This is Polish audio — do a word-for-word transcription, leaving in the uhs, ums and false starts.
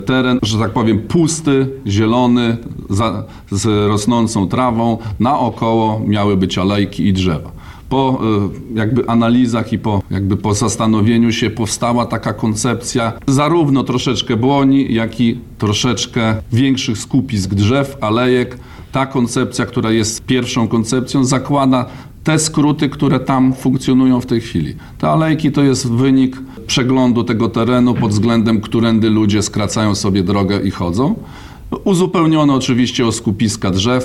teren, że tak powiem, pusty, zielony, za, z rosnącą trawą. Naokoło miały być alejki i drzewa. Po jakby analizach i po, jakby po zastanowieniu się powstała taka koncepcja zarówno troszeczkę błoni, jak i troszeczkę większych skupisk drzew, alejek. Ta koncepcja, która jest pierwszą koncepcją, zakłada te skróty, które tam funkcjonują w tej chwili. Te alejki to jest wynik przeglądu tego terenu pod względem, którędy ludzie skracają sobie drogę i chodzą. Uzupełniono oczywiście o skupiska drzew.